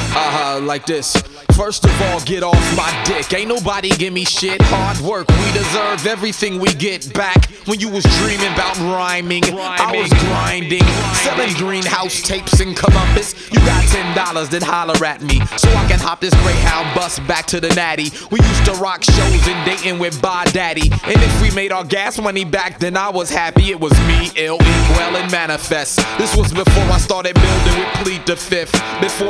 Like this. First of all, get off my dick. Ain't nobody give me shit. Hard work, we deserve everything we get back. When you was dreaming about rhyming, I was grinding, selling greenhouse tapes in Columbus. You got $10, then holler at me, so I can hop this Greyhound bus back to the Natty. We used to rock shows in Dayton with Ba Daddy, and if we made our gas money back, then I was happy. It was me, Ill Ink, Well, and Manifest. This was before I started building with Plead the Fifth. Before